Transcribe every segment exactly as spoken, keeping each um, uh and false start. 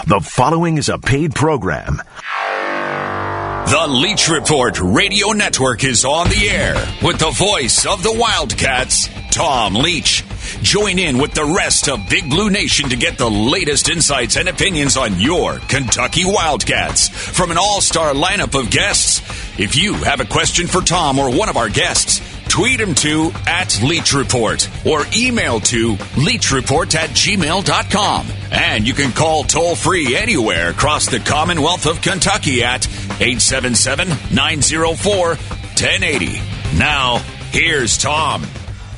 The following is a paid program. The Leach Report Radio Network is on the air with the voice of the Wildcats, Tom Leach. Join in with the rest of Big Blue Nation to get the latest insights and opinions on your Kentucky Wildcats from an all-star lineup of guests. If you have a question for Tom or one of our guests, tweet him to at Leach Report or email to leachreport at gmail dot com. And you can call toll-free anywhere across the Commonwealth of Kentucky at eight seven seven, nine oh four, one oh eight oh. Now, here's Tom.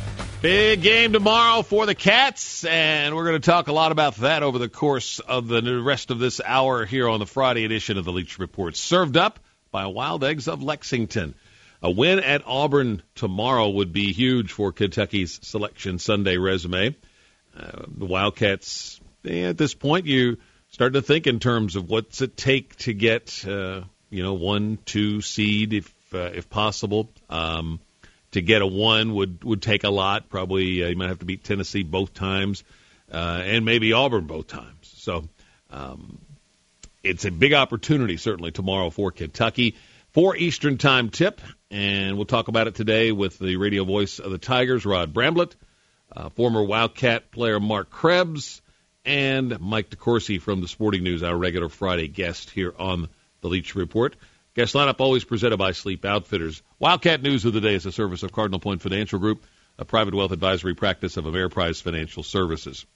Big game tomorrow for the Cats, and we're going to talk a lot about that over the course of the rest of this hour here on the Friday edition of the Leach Report. Served up by Wild Eggs of Lexington. A win at Auburn tomorrow would be huge for Kentucky's Selection Sunday resume. Uh, the Wildcats, eh, at this point, you start to think in terms of what's it take to get, uh, you know, one, two seed if uh, if possible. Um, to get a one would, would take a lot. Probably uh, you might have to beat Tennessee both times uh, and maybe Auburn both times. So um, it's a big opportunity, certainly, tomorrow for Kentucky. Four Eastern Time tip, and we'll talk about it today with the radio voice of the Tigers, Rod Bramblett, uh, former Wildcat player Mark Krebs, and Mike DeCourcy from the Sporting News, our regular Friday guest here on the Leach Report. Guest lineup always presented by Sleep Outfitters. Wildcat News of the Day is a service of Cardinal Point Financial Group, a private wealth advisory practice of Ameriprise Financial Services.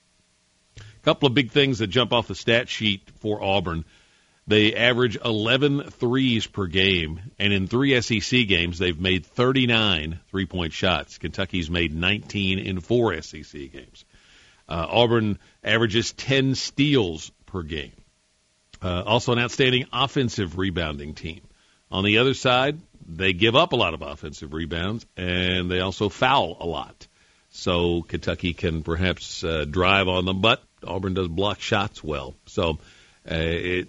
A couple of big things that jump off the stat sheet for Auburn. They average eleven threes per game, and in three S E C games, they've made thirty-nine three-point shots. Kentucky's made nineteen in four S E C games. Uh, Auburn averages ten steals per game. Uh, also an outstanding offensive rebounding team. On the other side, they give up a lot of offensive rebounds, and they also foul a lot. So Kentucky can perhaps uh, drive on them, but Auburn does block shots well. So uh, it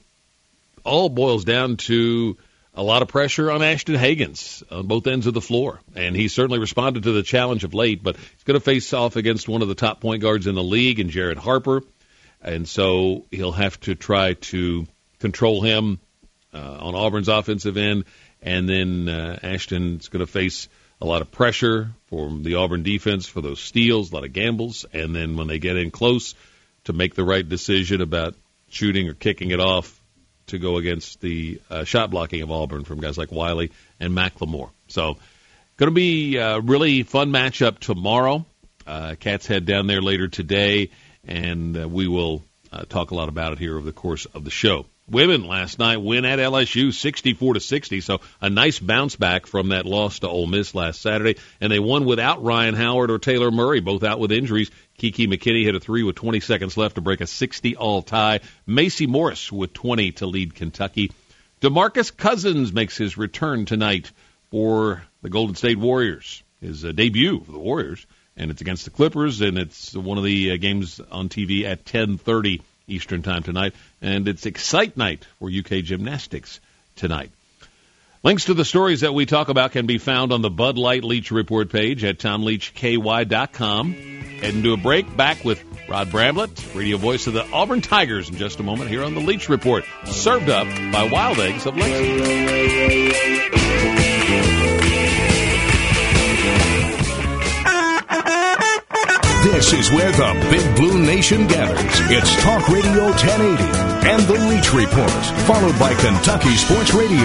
all boils down to a lot of pressure on Ashton Hagans on both ends of the floor. And he certainly responded to the challenge of late, but he's going to face off against one of the top point guards in the league in Jared Harper. And so he'll have to try to control him uh, on Auburn's offensive end. And then uh, Ashton's going to face a lot of pressure from the Auburn defense for those steals, a lot of gambles. And then when they get in close, to make the right decision about shooting or kicking it off to go against the uh, shot blocking of Auburn from guys like Wiley and McLemore. So going to be a really fun matchup tomorrow. Uh, Cats head down there later today, and uh, we will uh, talk a lot about it here over the course of the show. Women last night win at L S U sixty-four to sixty, so a nice bounce back from that loss to Ole Miss last Saturday, and they won without Ryan Howard or Taylor Murray, both out with injuries. Kiki McKinney hit a three with twenty seconds left to break a sixty-all tie. Macy Morris with twenty to lead Kentucky. DeMarcus Cousins makes his return tonight for the Golden State Warriors, his uh, debut for the Warriors, and it's against the Clippers, and it's one of the uh, games on T V at ten thirty Eastern Time tonight, and it's Excite Night for U K Gymnastics tonight. Links to the stories that we talk about can be found on the Bud Light Leach Report page at tom leach k y dot com. Heading to a break, back with Rod Bramblett, radio voice of the Auburn Tigers, in just a moment here on the Leach Report, served up by Wild Eggs of Lexington. This is where the Big Blue Nation gathers. It's Talk Radio ten eighty and the Leach Report, followed by Kentucky Sports Radio.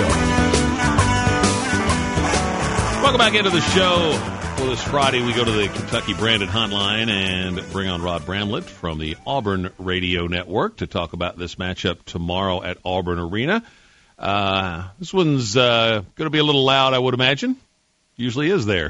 Welcome back into the show. For this Friday, we go to the Kentucky Brandon Hotline and bring on Rod Bramblett from the Auburn Radio Network to talk about this matchup tomorrow at Auburn Arena. Uh, this one's uh, going to be a little loud, I would imagine. Usually is there.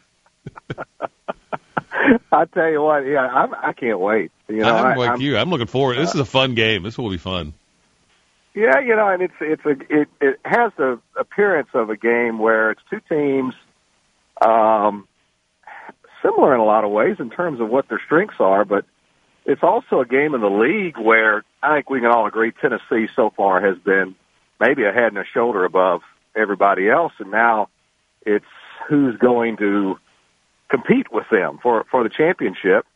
I tell you what, yeah, I'm, I can't wait. You know, I'm like I'm, you. I'm looking forward. This is a fun game. This will be fun. Yeah, you know, and it's it's a it, it has the appearance of a game where it's two teams, um, similar in a lot of ways in terms of what their strengths are, but it's also a game in the league where I think we can all agree Tennessee so far has been maybe a head and a shoulder above everybody else, and now it's who's going to compete with them for, for the championship.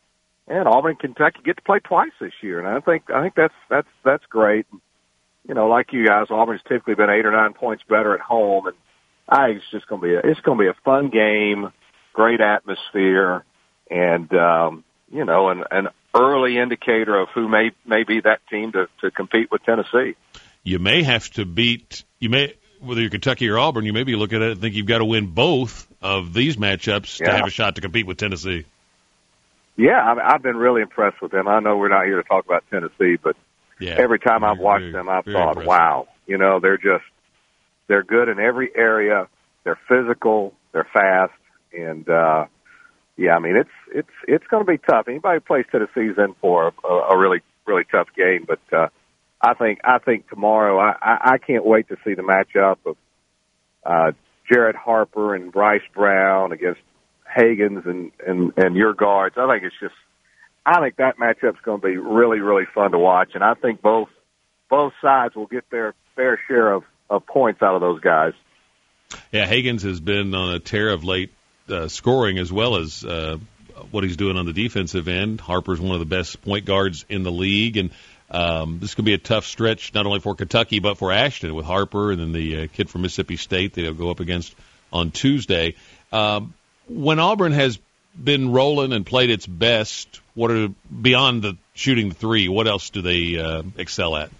and Auburn and Kentucky get to play twice this year, and I think I think that's that's that's great. You know, like you guys, Auburn's typically been eight or nine points better at home, and I think it's just going to be a, it's going to be a fun game, great atmosphere, and um, you know, an, an early indicator of who may may be that team to, to compete with Tennessee. You may have to beat you may whether you're Kentucky or Auburn. You may be looking at it and think you've got to win both of these matchups yeah. to have a shot to compete with Tennessee. Yeah, I, I've been really impressed with them. I know we're not here to talk about Tennessee, but yeah, every time very, I've watched very, them, I've thought, impressive. wow, you know, they're just, they're good in every area. They're physical, they're fast, and, uh, yeah, I mean, it's, it's, it's going to be tough. Anybody who plays Tennessee's in for a, a really, really tough game, but, uh, I think, I think tomorrow, I, I, I can't wait to see the matchup of, uh, Jared Harper and Bryce Brown against Hagens and, and, and your guards. I think it's just, I think that matchup's going to be really, really fun to watch, and I think both both sides will get their fair share of, of points out of those guys. Yeah, Hagens has been on a tear of late uh, scoring as well as uh, what he's doing on the defensive end. Harper's one of the best point guards in the league, and um, this could be a tough stretch not only for Kentucky but for Ashton with Harper and then the uh, kid from Mississippi State that he'll go up against on Tuesday. Um, when Auburn has been rolling and played its best, what are beyond the shooting the three? What else do they uh, excel at?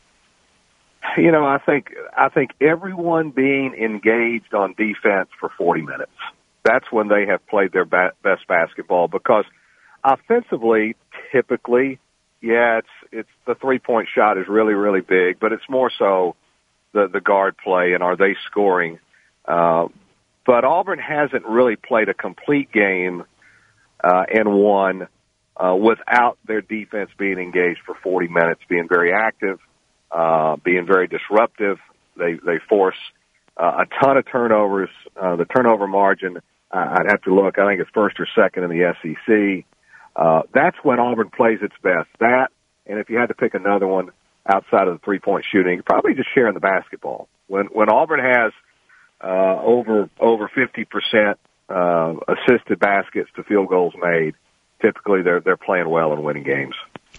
You know, I think I think everyone being engaged on defense for forty minutes. That's when they have played their ba- best basketball, because offensively, typically, yeah, it's it's the three point shot is really really big, but it's more so the the guard play and are they scoring. Uh, but Auburn hasn't really played a complete game uh, and won uh, without their defense being engaged for forty minutes, being very active, uh, being very disruptive. They they force uh, a ton of turnovers. Uh, the turnover margin, uh, I'd have to look. I think it's first or second in the S E C. Uh, that's when Auburn plays its best. That, and if you had to pick another one outside of the three point shooting, probably just sharing the basketball. When when Auburn has uh, over over fifty percent uh, assisted baskets to field goals made, typically they're they're playing well and winning games.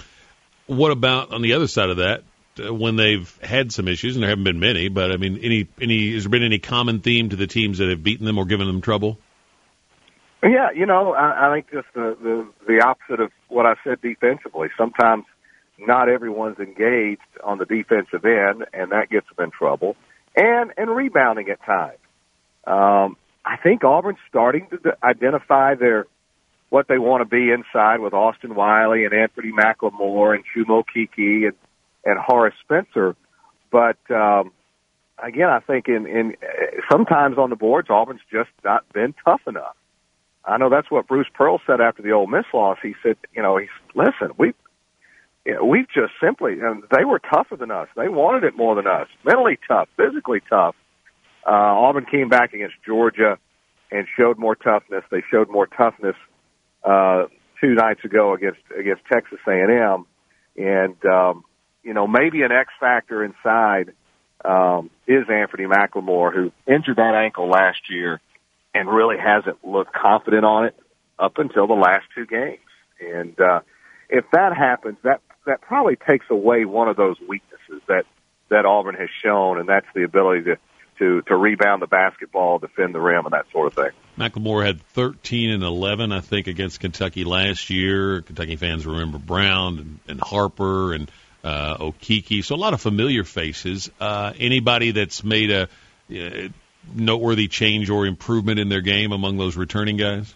What about on the other side of that, uh, when they've had some issues, and there haven't been many, but I mean, any any has there been any common theme to the teams that have beaten them or given them trouble? Yeah, you know, I, I think just the, the the opposite of what I said defensively. Sometimes not everyone's engaged on the defensive end, and that gets them in trouble. And and rebounding at times. Um, I think Auburn's starting to identify their what they want to be inside with Austin Wiley and Anthony McLemore and Chuma Okeke and, and Horace Spencer. But, um, again, I think in, in sometimes on the boards, Auburn's just not been tough enough. I know that's what Bruce Pearl said after the Ole Miss loss. He said, you know, he's, listen, we, you know, we've just simply, and they were tougher than us. They wanted it more than us. Mentally tough, physically tough. Uh, Auburn came back against Georgia and showed more toughness. They showed more toughness uh, two nights ago against against Texas A and M, and um, you know, maybe an X factor inside um, is Anthony McLemore, who injured that ankle last year and really hasn't looked confident on it up until the last two games. And uh, if that happens, that that probably takes away one of those weaknesses that that Auburn has shown, and that's the ability to. To, to rebound the basketball, defend the rim, and that sort of thing. McLemore had thirteen and eleven, I think, against Kentucky last year. Kentucky fans remember Brown and, and Harper and uh, Okeke, so a lot of familiar faces. Uh, anybody that's made a uh, noteworthy change or improvement in their game among those returning guys?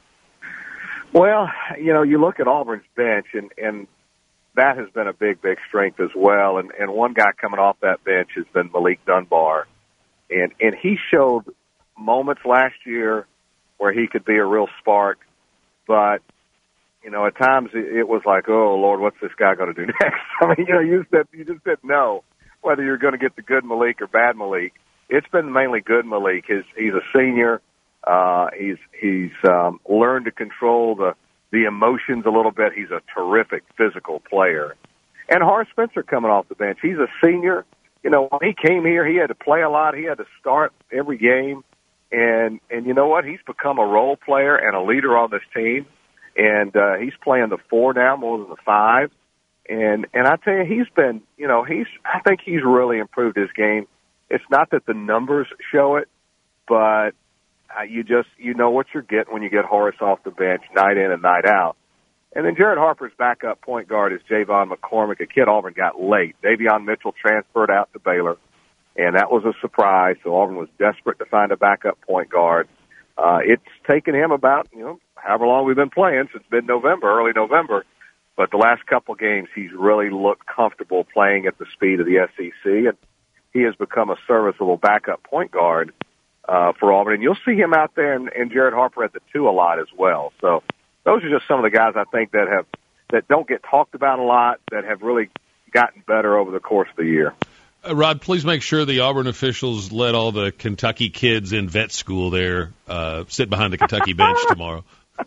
Well, you know, you look at Auburn's bench, and, and that has been a big, big strength as well. And, and one guy coming off that bench has been Malik Dunbar. And and he showed moments last year where he could be a real spark, but you know at times it, it was like, oh Lord, what's this guy going to do next? I mean, you know, you just you just didn't know whether you're going to get the good Malik or bad Malik. It's been mainly good Malik. His he's a senior. Uh, he's he's um, learned to control the the emotions a little bit. He's a terrific physical player. And Horace Spencer coming off the bench. He's a senior. You know, when he came here, he had to play a lot. He had to start every game. And, and you know what? He's become a role player and a leader on this team. and uh, he's playing the four now more than the five. And and I tell you, he's been, you know, he's I think he's really improved his game. It's not that the numbers show it, but uh, you just you know what you're getting when you get Horace off the bench night in and night out. And then Jared Harper's backup point guard is Javon McCormick, a kid Auburn got late. Davion Mitchell transferred out to Baylor, and that was a surprise. So Auburn was desperate to find a backup point guard. Uh, it's taken him about, you know, however long we've been playing, since mid-November, early November. But the last couple games, he's really looked comfortable playing at the speed of the S E C, and he has become a serviceable backup point guard uh, for Auburn. And you'll see him out there and, and Jared Harper at the two a lot as well. So those are just some of the guys I think that have that don't get talked about a lot, that have really gotten better over the course of the year. Uh, Rod, please make sure the Auburn officials let all the Kentucky kids in vet school there uh, sit behind the Kentucky bench tomorrow.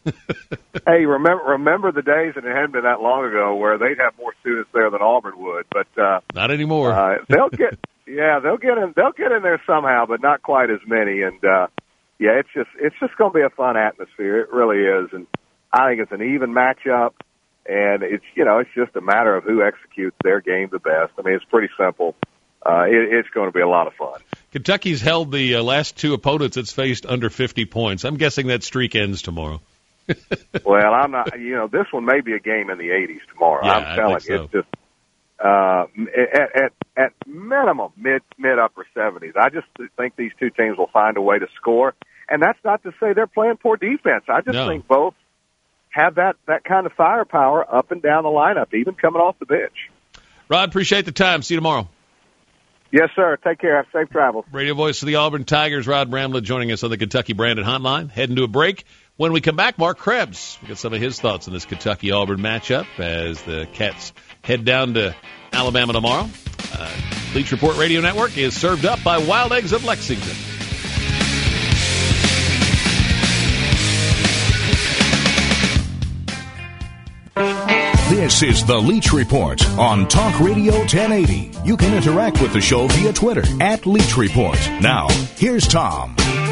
Hey, remember remember the days, and it hadn't been that long ago, where they'd have more students there than Auburn would. But uh, not anymore. Uh, they'll get, yeah, they'll get in. They'll get in there somehow, but not quite as many. And uh, yeah, it's just it's just going to be a fun atmosphere. It really is, and I think it's an even matchup. And it's you know it's just a matter of who executes their game the best. I mean, it's pretty simple. Uh, it, it's going to be a lot of fun. Kentucky's held the uh, last two opponents it's faced under fifty points. I'm guessing that streak ends tomorrow. Well, I'm not. You know, this one may be a game in the eighties tomorrow. Yeah, I'm telling I think you, so. it's just uh, at, at at minimum mid mid upper seventies. I just think these two teams will find a way to score, and that's not to say they're playing poor defense. I just No. think both have that that kind of firepower up and down the lineup, even coming off the bench. Rod, appreciate the time. See you tomorrow. Yes, sir. Take care. Have safe travels. Radio voice of the Auburn Tigers, Rod Bramlett, joining us on the Kentucky Branded Hotline. Heading to a break. When we come back, Mark Krebs. We got some of his thoughts on this Kentucky-Auburn matchup as the Cats head down to Alabama tomorrow. Uh, Leach Report Radio Network is served up by Wild Eggs of Lexington. This is the Leach Report on Talk Radio ten eighty. You can interact with the show via Twitter at Leach Report. Now, here's Tom.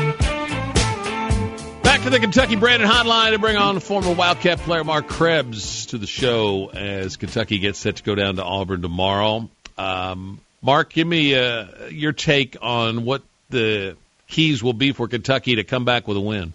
Back to the Kentucky Branded Hotline to bring on former Wildcat player Mark Krebs to the show as Kentucky gets set to go down to Auburn tomorrow. Um, Mark, give me uh, your take on what the keys will be for Kentucky to come back with a win.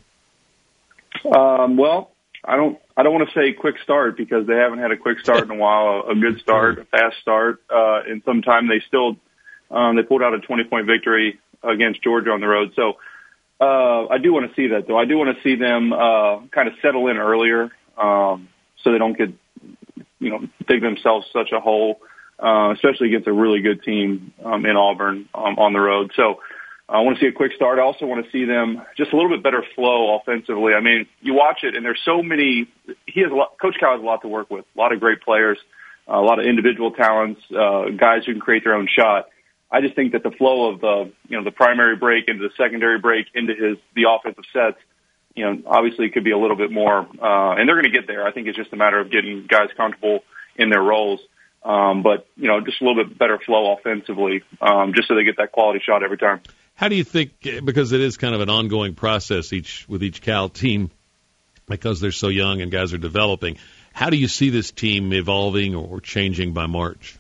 Um, well, I don't. I don't want to say quick start because they haven't had a quick start in a while. A, a good start, a fast start, uh, and sometime they still um, they pulled out a twenty-point victory against Georgia on the road. So uh, I do want to see that, though. I do want to see them uh, kind of settle in earlier, um, so they don't get you know dig themselves such a hole, uh, especially against a really good team um, in Auburn um, on the road. So. I want to see a quick start. I also want to see them just a little bit better flow offensively. I mean, you watch it, and there's so many. He has a lot, Coach Cal has a lot to work with. A lot of great players, a lot of individual talents, uh, guys who can create their own shot. I just think that the flow of the you know the primary break into the secondary break into his the offensive sets, you know, obviously could be a little bit more. Uh, and they're going to get there. I think it's just a matter of getting guys comfortable in their roles. Um, but you know, just a little bit better flow offensively, um, just so they get that quality shot every time. How do you think, because it is kind of an ongoing process each with each Cal team, because they're so young and guys are developing, how do you see this team evolving or changing by March?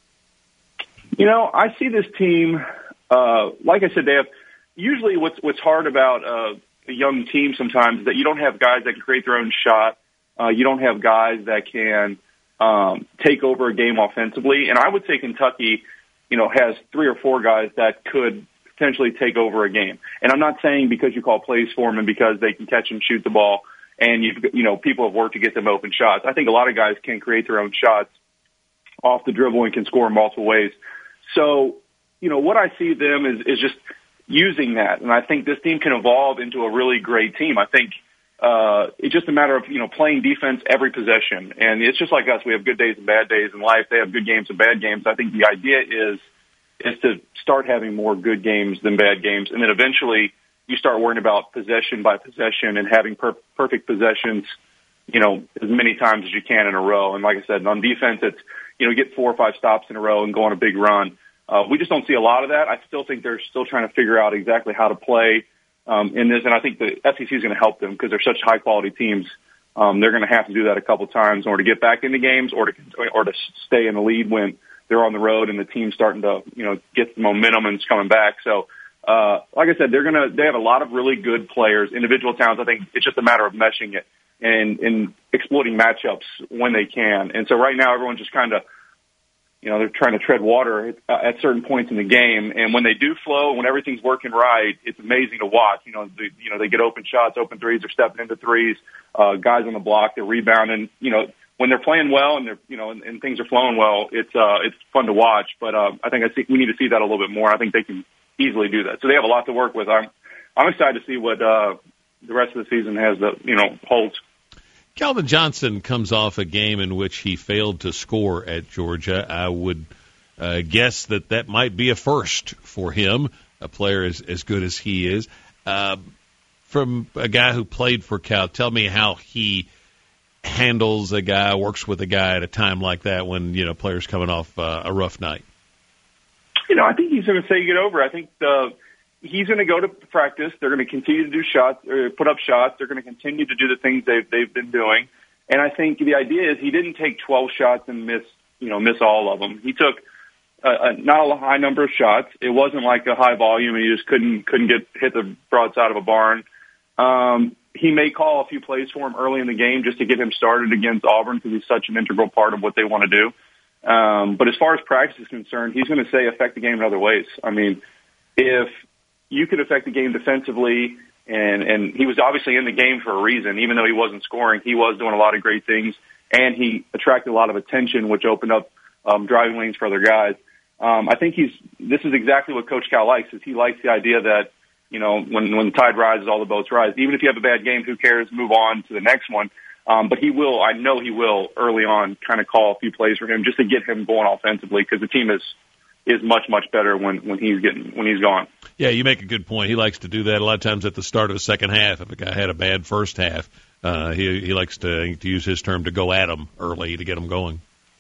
You know, I see this team, uh, like I said, they have usually what's what's hard about uh, a young team sometimes is that you don't have guys that can create their own shot. Uh, you don't have guys that can um, take over a game offensively. And I would say Kentucky, you know, has three or four guys that could potentially take over a game. And I'm not saying because you call plays for them and because they can catch and shoot the ball and, you you know, people have worked to get them open shots. I think a lot of guys can create their own shots off the dribble and can score in multiple ways. So, you know, what I see them is, is just using that. And I think this team can evolve into a really great team. I think uh, it's just a matter of, you know, playing defense every possession. And it's just like us. We have good days and bad days in life. They have good games and bad games. I think the idea is is to start having more good games than bad games. And then eventually you start worrying about possession by possession and having per- perfect possessions, you know, as many times as you can in a row. And like I said, on defense, it's, you know, get four or five stops in a row and go on a big run. Uh, we just don't see a lot of that. I still think they're still trying to figure out exactly how to play um, in this. And I think the S E C is going to help them because they're such high quality teams Um, they're going to have to do that a couple times in order to get back into games or to or to stay in the lead when they're on the road and the team's starting to, you know, get the momentum and it's coming back. So, uh, like I said, they're going to, they have a lot of really good players, individual talents. I think it's just a matter of meshing it and, and exploiting matchups when they can. And so right now everyone's just kind of, you know, they're trying to tread water at, at certain points in the game. And when they do flow, when everything's working right, it's amazing to watch. You know, they, you know, they get open shots, open threes, they're stepping into threes, uh, guys on the block, they're rebounding, you know, when they're playing well and they're, you know, and, and things are flowing well, it's, uh, it's fun to watch. But, uh, I think I see, we need to see that a little bit more. I think they can easily do that. So they have a lot to work with. I'm, I'm excited to see what, uh, the rest of the season has, the, you know, holds. Calvin Johnson comes off a game in which he failed to score at Georgia. I would uh, guess that that might be a first for him, a player as, as good as he is. Uh, from a guy who played for Cal, tell me how he handles a guy, works with a guy at a time like that when, you know, players coming off uh, a rough night. You know, I think he's going to say get over. I think the he's going to go to practice. They're going to continue to do shots, or put up shots. They're going to continue to do the things they've they've been doing. And I think the idea is he didn't take twelve shots and miss, you know, miss all of them. He took a, a, not a high number of shots. It wasn't like a high volume, and he just couldn't couldn't get hit the broadside of a barn. Um, he may call a few plays for him early in the game just to get him started against Auburn because he's such an integral part of what they want to do. Um, but as far as practice is concerned, he's going to say affect the game in other ways. I mean, if you could affect the game defensively, and, and he was obviously in the game for a reason. Even though he wasn't scoring, he was doing a lot of great things, and he attracted a lot of attention, which opened up um, driving lanes for other guys. Um, I think he's. This is exactly what Coach Cal likes. Is he likes the idea that, you know, when when the tide rises, all the boats rise. Even if you have a bad game, who cares? Move on to the next one. Um, but he will. I know he will early on kind of call a few plays for him just to get him going offensively because the team is is much much better when when he's getting when he's gone. Yeah, you make a good point. He likes to do that a lot of times at the start of the second half. If a guy had a bad first half, uh, he he likes to to use his term to go at him early to get him going.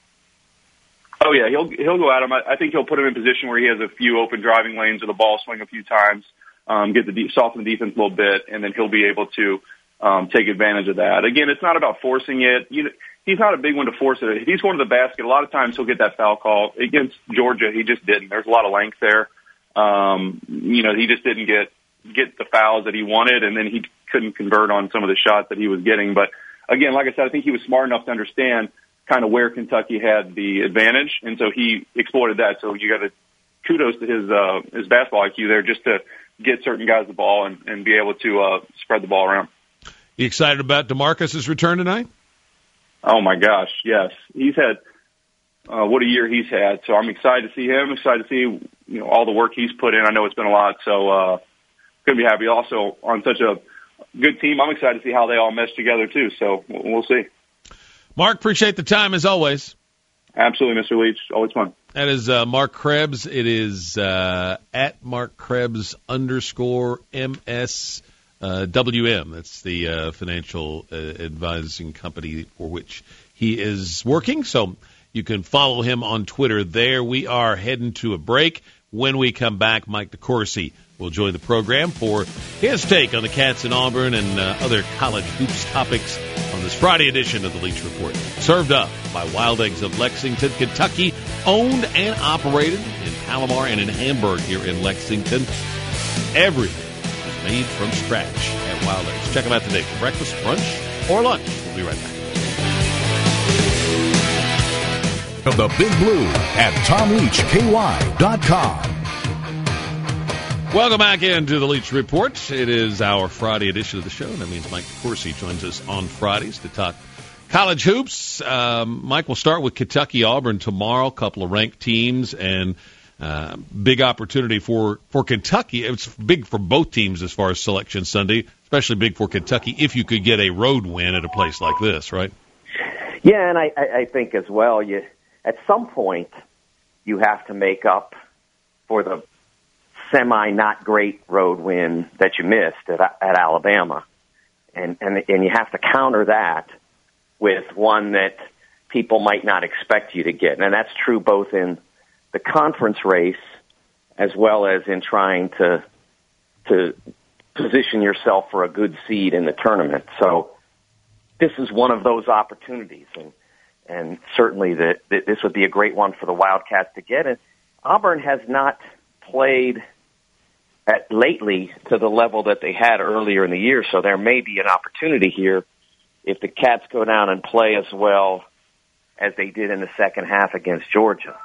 Oh yeah, he'll he'll go at him. I, I think he'll put him in a position where he has a few open driving lanes with the ball swing a few times, um, get the de- soften the defense a little bit, and then he'll be able to um, take advantage of that. Again, it's not about forcing it. You know, he's not a big one to force it. If he's going to the basket, a lot of times he'll get that foul call. Against Georgia, he just didn't. There's a lot of length there. Um, you know, he just didn't get get the fouls that he wanted, and then he couldn't convert on some of the shots that he was getting. But again, like I said, I think he was smart enough to understand kind of where Kentucky had the advantage, and so he exploited that. So you got to kudos to his uh, his basketball I Q there, just to get certain guys the ball and, and be able to uh, spread the ball around. You excited about DeMarcus's return tonight? Oh my gosh, yes. He's had uh, what a year he's had. So I'm excited to see him. Excited to see you know all the work he's put in. I know it's been a lot, so uh, gonna be happy. Also on such a good team, I'm excited to see how they all mesh together too. So we'll see. Mark, appreciate the time as always. Absolutely, Mister Leach. Always fun. That is uh, Mark Krebs. It is uh, at Mark Krebs underscore M S uh, W M. That's the uh, financial uh, advising company for which he is working. So you can follow him on Twitter there. We are heading to a break. When we come back, Mike DeCourcy will join the program for his take on the Cats in Auburn and uh, other college hoops topics on this Friday edition of the Leach Report. Served up by Wild Eggs of Lexington, Kentucky, owned and operated in Palomar and in Hamburg here in Lexington. Everything is made from scratch at Wild Eggs. Check them out today for breakfast, brunch, or lunch. We'll be right back. Of the Big Blue at Tom Leach K Y dot com. Welcome back into the Leach Report. It is our Friday edition of the show, and that means Mike DeCourcy joins us on Fridays to talk college hoops. Um, Mike, we'll start with Kentucky-Auburn tomorrow, a couple of ranked teams, and uh, big opportunity for, for Kentucky. It's big for both teams as far as Selection Sunday, especially big for Kentucky if you could get a road win at a place like this, right? Yeah, and I, I think as well, you at some point you have to make up for the semi-not-great road win that you missed at, at Alabama. And, and and you have to counter that with one that people might not expect you to get. And that's true both in the conference race as well as in trying to to position yourself for a good seed in the tournament. So this is one of those opportunities, and and certainly that this would be a great one for the Wildcats to get. And Auburn has not played at lately to the level that they had earlier in the year, so there may be an opportunity here if the Cats go down and play as well as they did in the second half against Georgia.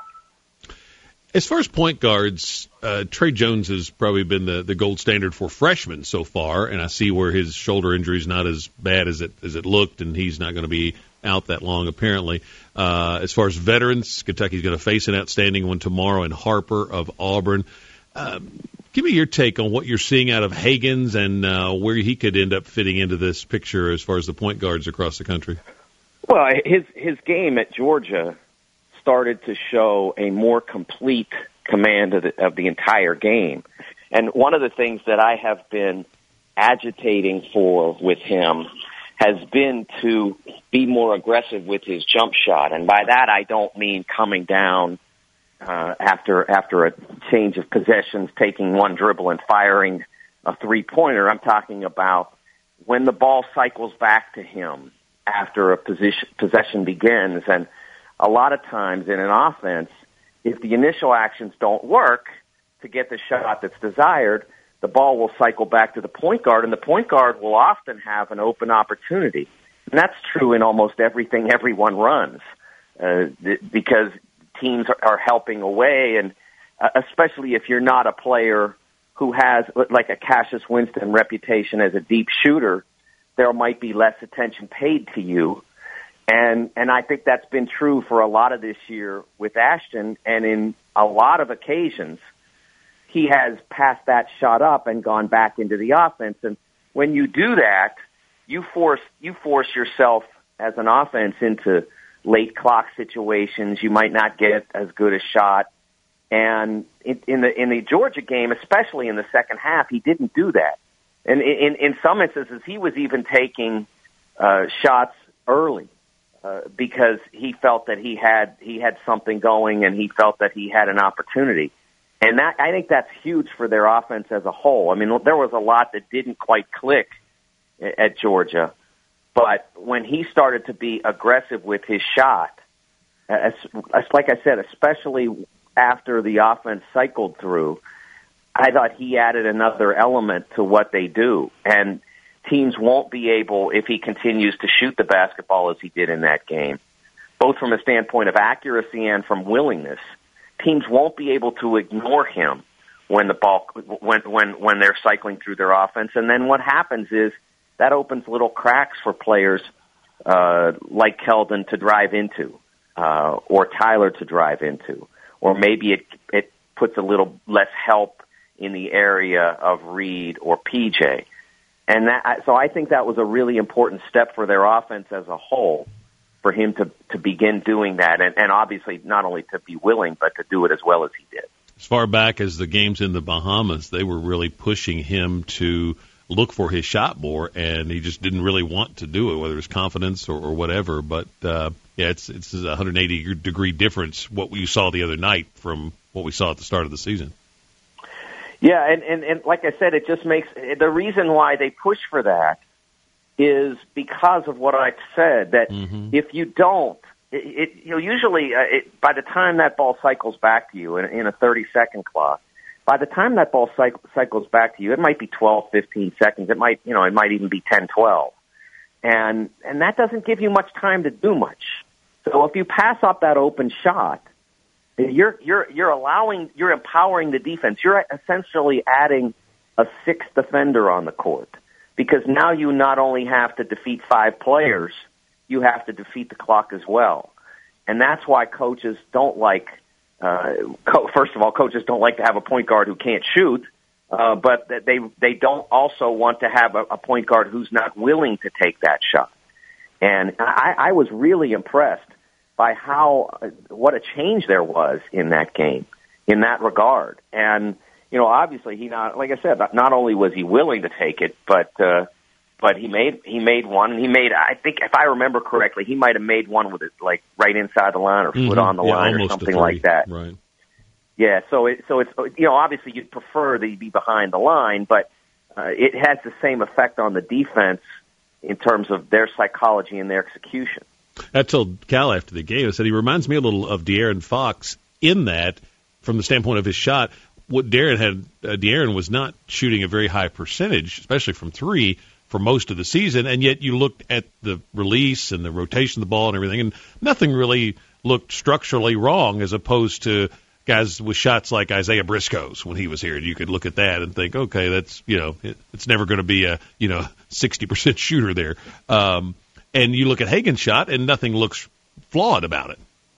As far as point guards, uh, Trey Jones has probably been the, the gold standard for freshmen so far, and I see where his shoulder injury is not as bad as it as it looked, and he's not going to be out that long apparently. Uh, as far as veterans, Kentucky's going to face an outstanding one tomorrow in Harper of Auburn. Uh, give me your take on what you're seeing out of Hagans and uh, where he could end up fitting into this picture as far as the point guards across the country. Well, his his game at Georgia started to show a more complete command of the, of the entire game. And one of the things that I have been agitating for with him has been to be more aggressive with his jump shot. And by that, I don't mean coming down uh, after after a change of possessions, taking one dribble and firing a three-pointer. I'm talking about when the ball cycles back to him after a position, possession begins. And a lot of times in an offense, if the initial actions don't work to get the shot that's desired, the ball will cycle back to the point guard, and the point guard will often have an open opportunity. And that's true in almost everything everyone runs, uh, th- because teams are, are helping away, and uh, especially if you're not a player who has, like a Cassius Winston reputation as a deep shooter, there might be less attention paid to you. And and I think that's been true for a lot of this year with Ashton, and in a lot of occasions, he has passed that shot up and gone back into the offense. And when you do that, you force you force yourself as an offense into late clock situations. You might not get as good a shot. And in, in the in the Georgia game, especially in the second half, he didn't do that. And in in some instances, he was even taking uh, shots early. Uh, because he felt that he had he had something going, and he felt that he had an opportunity, and that I think that's huge for their offense as a whole. I mean, there was a lot that didn't quite click at Georgia, but when he started to be aggressive with his shot, as, as like I said, especially after the offense cycled through, I thought he added another element to what they do, and teams won't be able, if he continues to shoot the basketball as he did in that game, both from a standpoint of accuracy and from willingness, teams won't be able to ignore him when the ball, when, when, when they're cycling through their offense. And then what happens is that opens little cracks for players, uh, like Keldon to drive into, uh, or Tyler to drive into, or maybe it, it puts a little less help in the area of Reed or P J. And that, so I think that was a really important step for their offense as a whole, for him to, to begin doing that, and, and obviously not only to be willing, but to do it as well as he did. As far back as the games in the Bahamas, they were really pushing him to look for his shot more, and he just didn't really want to do it, whether it's confidence or, or whatever. But, uh, yeah, it's it's a one hundred eighty degree difference what we saw the other night from what we saw at the start of the season. Yeah, and, and, and like I said, it just makes – the reason why they push for that is because of what I said, that mm-hmm. if you don't, it, it, you know, usually uh, it, by the time that ball cycles back to you in, in a thirty-second clock, by the time that ball cycle, cycles back to you, it might be twelve, fifteen seconds. It might, you know, it might even be ten, twelve. And, and that doesn't give you much time to do much. So if you pass up that open shot, You're you're you're allowing you're empowering the defense. You're essentially adding a sixth defender on the court, because now you not only have to defeat five players, you have to defeat the clock as well. And that's why coaches don't like. Uh, co- first of all, coaches don't like to have a point guard who can't shoot, uh, but they they don't also want to have a, a point guard who's not willing to take that shot. And I, I was really impressed by how, what a change there was in that game, in that regard. And, you know, obviously he not, like I said, not only was he willing to take it, but, uh, but he made, he made one, and he made, I think if I remember correctly, he might have made one with it, like right inside the line or foot mm-hmm. on the yeah, line or something like that. Right. Yeah. So it, so it's, you know, obviously you'd prefer that he be behind the line, but, uh, it has the same effect on the defense in terms of their psychology and their execution. I told Cal after the game, I said he reminds me a little of De'Aaron Fox in that, from the standpoint of his shot. What De'Aaron had, uh, De'Aaron was not shooting a very high percentage, especially from three, for most of the season, and yet you looked at the release and the rotation of the ball and everything, and nothing really looked structurally wrong as opposed to guys with shots like Isaiah Briscoe's when he was here. You could look at that and think, okay, that's, you know, it, it's never going to be a, you know, sixty percent shooter there. Um, and you look at Hagen's shot, and nothing looks flawed about it.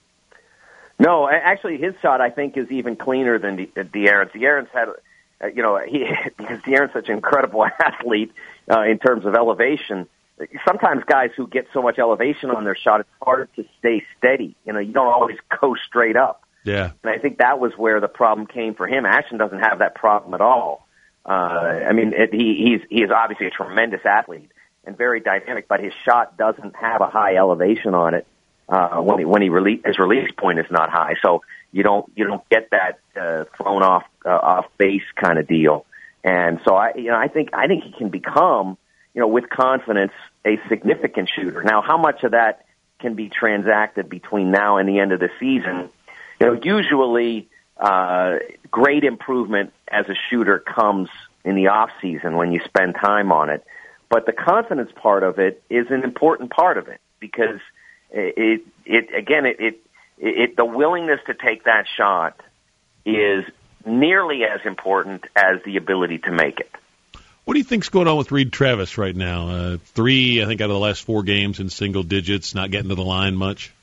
No, actually, his shot, I think, is even cleaner than De- De'Aaron's. De'Aaron's had, uh, you know, he, because De'Aaron's such an incredible athlete uh, in terms of elevation. Sometimes guys who get so much elevation on their shot, it's hard to stay steady. You know, you don't always go straight up. Yeah. And I think that was where the problem came for him. Ashton doesn't have that problem at all. Uh, I mean, it, he, he's he is obviously a tremendous athlete and very dynamic, but his shot doesn't have a high elevation on it. Uh, when he, when he release, his release point is not high, so you don't you don't get that uh, thrown off uh, off base kind of deal. And so I you know I think I think he can become, you know, with confidence, a significant shooter. Now, how much of that can be transacted between now and the end of the season? You know, usually uh, great improvement as a shooter comes in the off season when you spend time on it. But the confidence part of it is an important part of it, because It, it again, it, it, it, the willingness to take that shot is nearly as important as the ability to make it. What do you think's going on with Reed Travis right now? Uh, three, I think, out of the last four games in single digits, not getting to the line much.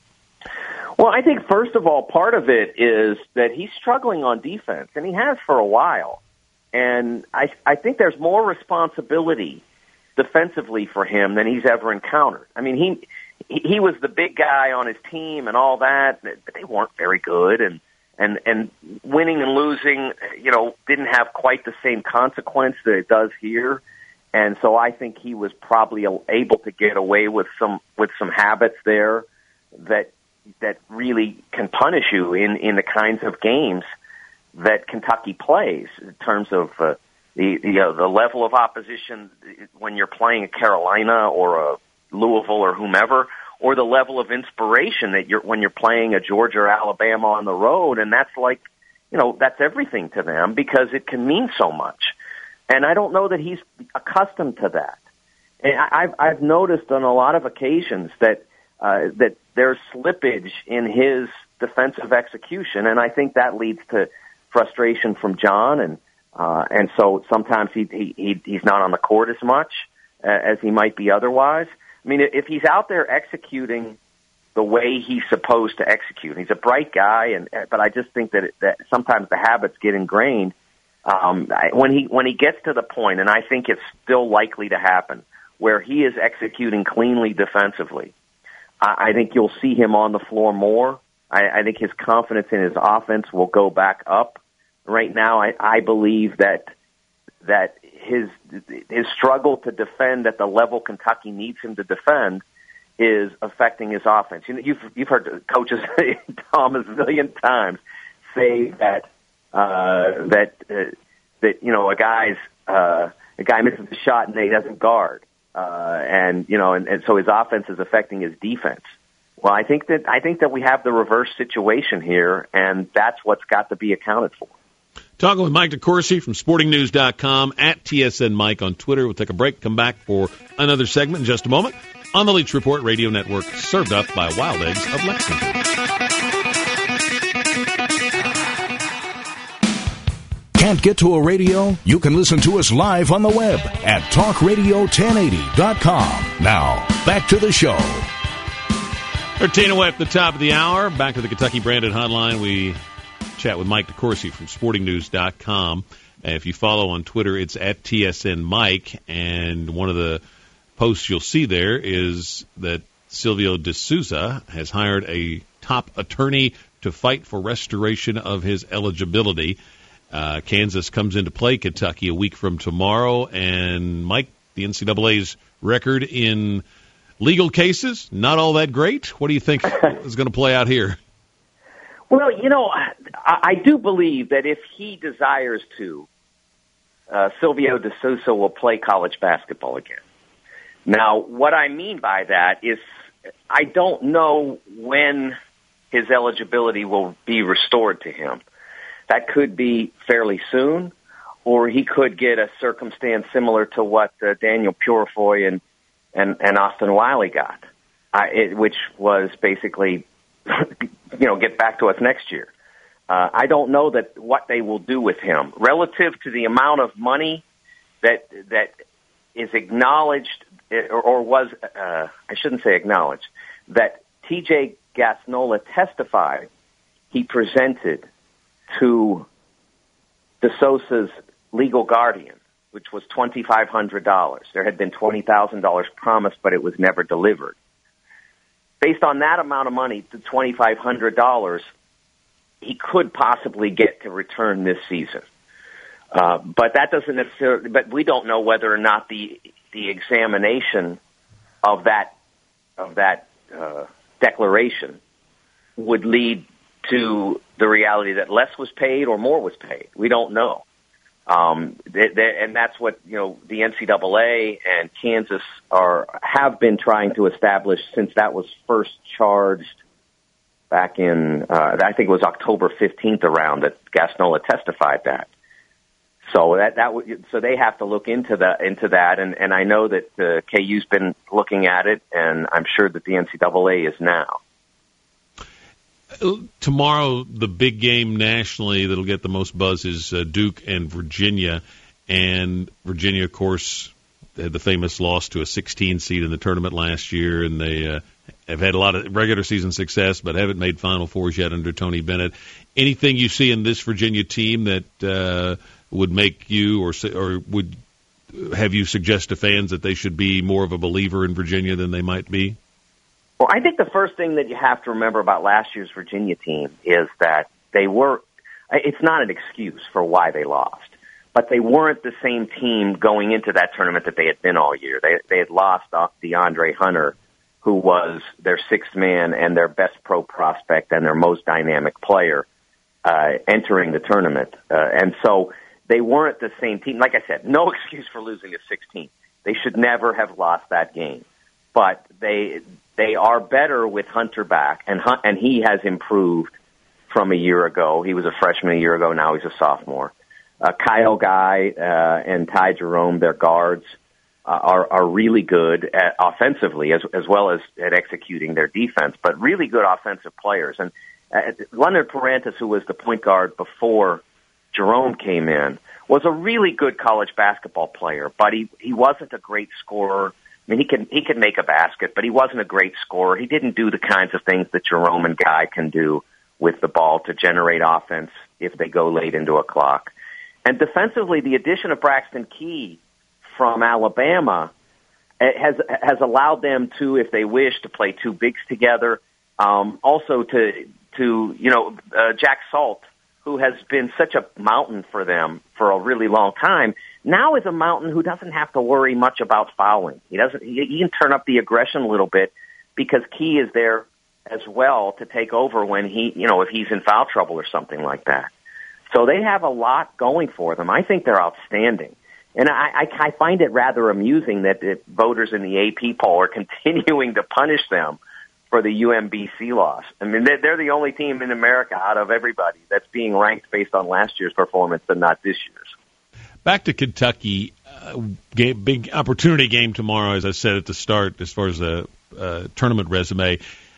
Well, I think, first of all, part of it is that he's struggling on defense, and he has for a while. And I, I think there's more responsibility defensively for him than he's ever encountered. I mean, he he was the big guy on his team and all that, but they weren't very good, and and and winning and losing, you know, didn't have quite the same consequence that it does here. And so I think he was probably able to get away with some with some habits there that that really can punish you in in the kinds of games that Kentucky plays, in terms of uh, the the, uh, the level of opposition when you're playing a Carolina or a Louisville or whomever, or the level of inspiration that you're when you're playing a Georgia or Alabama on the road. And that's like, you know, that's everything to them, because it can mean so much. And I don't know that he's accustomed to that. And I've I've noticed on a lot of occasions that uh, that there's slippage in his defensive execution, and I think that leads to frustration from John, and uh, and so sometimes he, he he's not on the court as much uh, as he might be otherwise. I mean, if he's out there executing the way he's supposed to execute, he's a bright guy, and but I just think that it, that sometimes the habits get ingrained. Um, when he when he gets to the point, and I think it's still likely to happen, where he is executing cleanly defensively, I, I think you'll see him on the floor more. I, I think his confidence in his offense will go back up. Right now, I, I believe that that his his struggle to defend at the level Kentucky needs him to defend is affecting his offense. You know, you've you've heard coaches, Tom, a million times say that uh, that uh, that you know a guy's uh, a guy misses a shot and he doesn't guard, uh, and you know, and, and so his offense is affecting his defense. Well, I think that I think that we have the reverse situation here, and that's what's got to be accounted for. Talking with Mike DeCourcy from sporting news dot com, at T S N Mike on Twitter. We'll take a break, come back for another segment in just a moment on the Leach Report Radio Network, served up by Wild Eggs of Lexington. Can't get to a radio? You can listen to us live on the web at talk radio ten eighty dot com. Now, back to the show. thirteen away at the top of the hour. Back to the Kentucky Branded Hotline. We chat with Mike DeCourcy from sporting news dot com. And if you follow on Twitter, it's at T S N Mike. And one of the posts you'll see there is that Silvio De Sousa has hired a top attorney to fight for restoration of his eligibility. Uh, Kansas comes into play Kentucky a week from tomorrow. And, Mike, the N C double A's record in legal cases, not all that great. What do you think is going to play out here? Well, you know, I, I do believe that if he desires to, uh, Silvio De Sousa will play college basketball again. Now, what I mean by that is I don't know when his eligibility will be restored to him. That could be fairly soon, or he could get a circumstance similar to what uh, Daniel Purifoy and, and, and Austin Wiley got, uh, it, which was basically, you know, get back to us next year. Uh, I don't know that what they will do with him relative to the amount of money that that is acknowledged or, or was, uh, I shouldn't say acknowledged, that T J Gasnola testified he presented to De Sosa's legal guardian, which was twenty-five hundred dollars. There had been twenty thousand dollars promised, but it was never delivered. Based on that amount of money, the twenty-five hundred dollars, he could possibly get to return this season. Uh, but that doesn't necessarily, but we don't know whether or not the, the examination of that, of that, uh, declaration would lead to the reality that less was paid or more was paid. We don't know. Um, they, they, and that's what, you know, the N C double A and Kansas are, have been trying to establish since that was first charged back in, uh, I think it was October fifteenth around that Gasnola testified that. So that, that would, so they have to look into the, into that. And, and I know that, uh, K U's been looking at it, and I'm sure that the N C double A is now. Tomorrow, the big game nationally that'll get the most buzz is uh, Duke and Virginia. And Virginia, of course, had the famous loss to a sixteen seed in the tournament last year, and they uh, have had a lot of regular season success, but haven't made Final Fours yet under Tony Bennett. Anything you see in this Virginia team that uh, would make you or or would have you suggest to fans that they should be more of a believer in Virginia than they might be? Well, I think the first thing that you have to remember about last year's Virginia team is that they were, it's not an excuse for why they lost, but they weren't the same team going into that tournament that they had been all year. They, they had lost DeAndre Hunter, who was their sixth man and their best pro prospect and their most dynamic player uh, entering the tournament. Uh, and so they weren't the same team. Like I said, no excuse for losing a sixteen. They should never have lost that game. But they they are better with Hunter back, and and he has improved from a year ago. He was a freshman a year ago. Now he's a sophomore. Uh, Kyle Guy uh, and Ty Jerome, their guards, uh, are are really good at offensively as as well as at executing their defense. But really good offensive players. And uh, Leonard Parantis, who was the point guard before Jerome came in, was a really good college basketball player. But he he wasn't a great scorer. I mean, he can he can make a basket, but he wasn't a great scorer. He didn't do the kinds of things that Jerome and Guy can do with the ball to generate offense if they go late into a clock. And defensively, the addition of Braxton Key from Alabama has has allowed them to, if they wish, to play two bigs together. Um, also to to you know uh, Jack Salt, who has been such a mountain for them for a really long time, now is a mountain who doesn't have to worry much about fouling. He doesn't. He, he can turn up the aggression a little bit because Key is there as well to take over when he, you know, if he's in foul trouble or something like that. So they have a lot going for them. I think they're outstanding. And I, I, I find it rather amusing that the voters in the A P poll are continuing to punish them for the U M B C loss. I mean, they're, they're the only team in America out of everybody that's being ranked based on last year's performance and not this year's. Back to Kentucky, uh, game, big opportunity game tomorrow, as I said at the start, as far as the uh, tournament resume.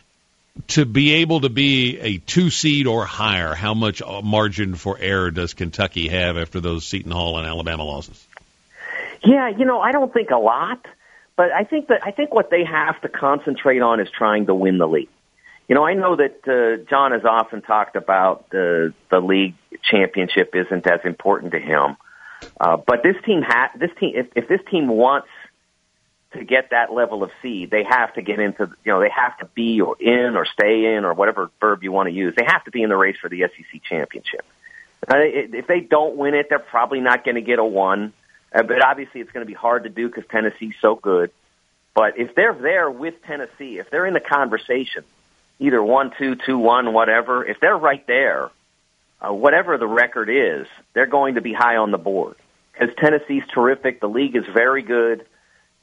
To be able to be a two seed or higher, how much margin for error does Kentucky have after those Seton Hall and Alabama losses? Yeah, you know, I don't think a lot, but I think that I think what they have to concentrate on is trying to win the league. You know, I know that uh, John has often talked about the the league championship isn't as important to him. Uh, but this team, ha- this team, if, if this team wants to get that level of seed, they have to get into, you know, they have to be or in or stay in or whatever verb you want to use. They have to be in the race for the S E C championship. Uh, if they don't win it, they're probably not going to get a one. Uh, but obviously, it's going to be hard to do because Tennessee's so good. But if they're there with Tennessee, if they're in the conversation, either one, two, two, one, whatever, if they're right there. Uh, whatever the record is, they're going to be high on the board because Tennessee's terrific. The league is very good.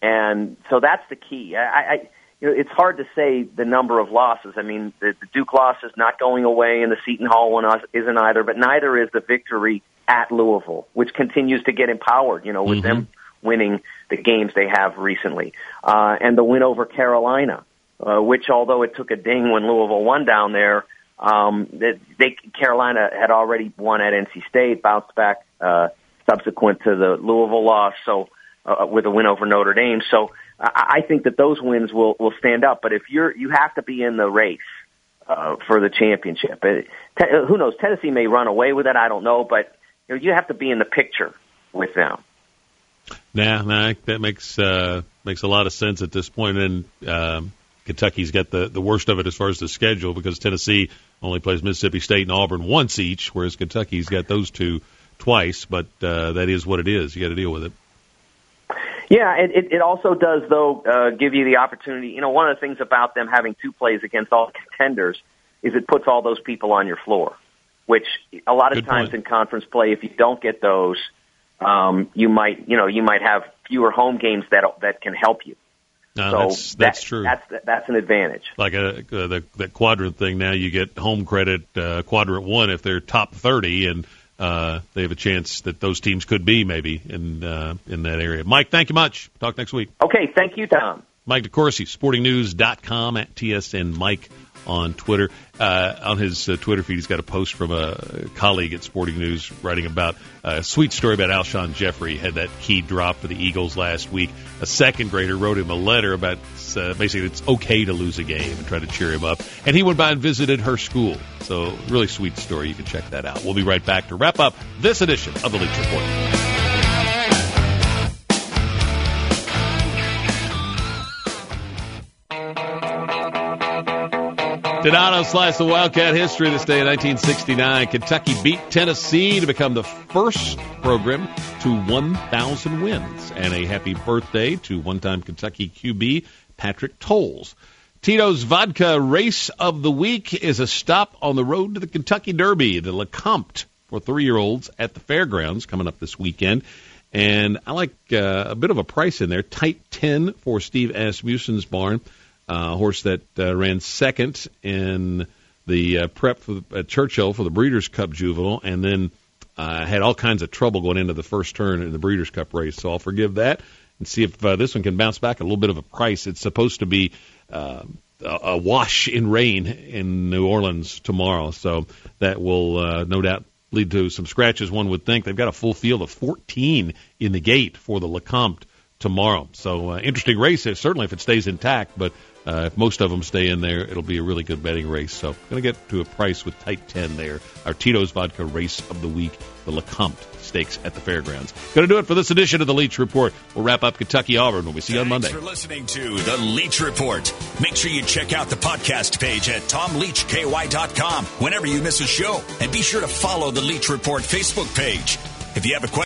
And so that's the key. I, I you know, it's hard to say the number of losses. I mean, the, the Duke loss is not going away, and the Seton Hall one isn't either, but neither is the victory at Louisville, which continues to get empowered, you know, with mm-hmm. them winning the games they have recently. Uh, and the win over Carolina, uh, which, although it took a ding when Louisville won down there, um, they, they, Carolina had already won at N C State, bounced back uh, subsequent to the Louisville loss, so uh, with a win over Notre Dame. So I, I think that those wins will, will stand up. But if you're, you have to be in the race uh, for the championship. It, te- who knows? Tennessee may run away with it. I don't know, but you know, you have to be in the picture with them. Nah, nah, that makes uh, makes a lot of sense at this point. And um, Kentucky's got the, the worst of it as far as the schedule, because Tennessee only plays Mississippi State and Auburn once each, whereas Kentucky's got those two twice. But uh, that is what it is. You got to deal with it. Yeah, it, it also does, though, uh, give you the opportunity. You know, one of the things about them having two plays against all contenders is it puts all those people on your floor, which a lot of Good times point. in conference play, if you don't get those, um, you might, you know, you might have fewer home games that that can help you. No, so that's that's that, true. That's that's an advantage. Like a, uh, the that quadrant thing. Now you get home credit uh, quadrant one if they're top thirty, and uh, they have a chance that those teams could be maybe in uh, in that area. Mike, thank you much. Talk next week. Okay, thank you, Tom. Mike DeCourcy, sporting news dot com, at T S N Mike on Twitter. Uh, on his uh, Twitter feed, he's got a post from a colleague at Sporting News writing about a sweet story about Alshon Jeffrey. Had that key drop for the Eagles last week. A second grader wrote him a letter about uh, basically it's okay to lose a game and try to cheer him up. And he went by and visited her school. So really sweet story. You can check that out. We'll be right back to wrap up this edition of the Leach Report. Donato slice of Wildcat history this day in nineteen sixty-nine. Kentucky beat Tennessee to become the first program to one thousand wins. And a happy birthday to one-time Kentucky Q B Patrick Towles. Tito's Vodka Race of the Week is a stop on the road to the Kentucky Derby, the LeCompte for three-year-olds at the fairgrounds coming up this weekend. And I like uh, a bit of a price in there. Tight ten for Steve Asmussen's barn. Uh, a horse that uh, ran second in the uh, prep for the, at Churchill for the Breeders' Cup Juvenile, and then uh, had all kinds of trouble going into the first turn in the Breeders' Cup race. So I'll forgive that and see if uh, this one can bounce back a little bit of a price. It's supposed to be uh, a, a wash in rain in New Orleans tomorrow, so that will uh, no doubt lead to some scratches, one would think. They've got a full field of fourteen in the gate for the LeCompte tomorrow. So uh, interesting race, certainly if it stays intact, but Uh, if most of them stay in there, it'll be a really good betting race. So going to get to a price with tight ten there. Our Tito's Vodka Race of the Week, the LeCompte Stakes at the Fairgrounds. Going to do it for this edition of the Leach Report. We'll wrap up Kentucky Auburn when we see you on Monday. Thanks for listening to the Leach Report. Make sure you check out the podcast page at tom leach k y dot com whenever you miss a show. And be sure to follow the Leach Report Facebook page. If you have a question,